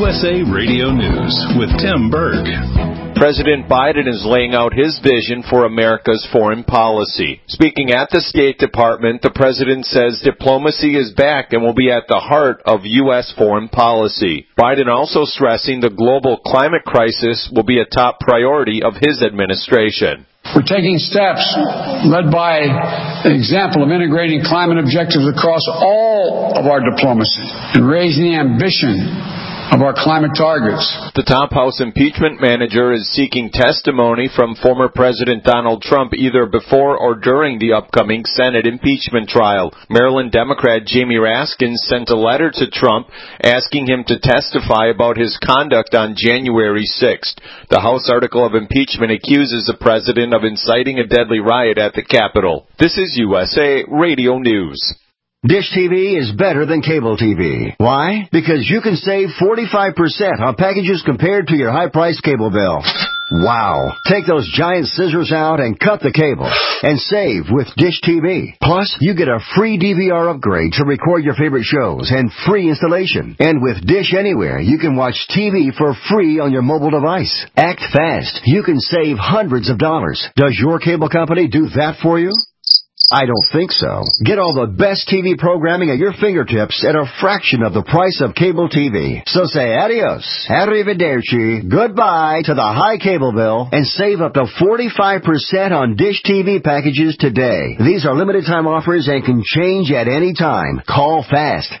USA Radio News with Tim Berg. President Biden is laying out his vision for America's foreign policy. Speaking at the State Department, the president says diplomacy is back and will be at the heart of U.S. foreign policy. Biden also stressing the global climate crisis will be a top priority of his administration. We're taking steps led by an example of integrating climate objectives across all of our diplomacy and raising the ambition of our climate targets. The top House impeachment manager is seeking testimony from former President Donald Trump either before or during the upcoming Senate impeachment trial. Maryland Democrat Jamie Raskin sent a letter to Trump asking him to testify about his conduct on January 6th. The House article of impeachment accuses the president of inciting a deadly riot at the Capitol. This is USA Radio News. Dish TV is better than cable TV. Why? Because you can save 45% on packages compared to your high-priced cable bill. Wow. Take those giant scissors out and cut the cable and save with Dish TV. Plus, you get a free DVR upgrade to record your favorite shows and free installation. And with Dish Anywhere, you can watch TV for free on your mobile device. Act fast. You can save hundreds of dollars. Does your cable company do that for you? I don't think so. Get all the best TV programming at your fingertips at a fraction of the price of cable TV. So say adios, arrivederci, goodbye to the high cable bill and save up to 45% on Dish TV packages today. These are limited time offers and can change at any time. Call fast.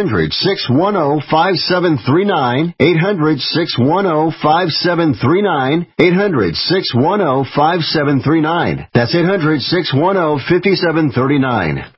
800-610-5739. 800-610-5739. 800-610-5739. That's 800-610-5739.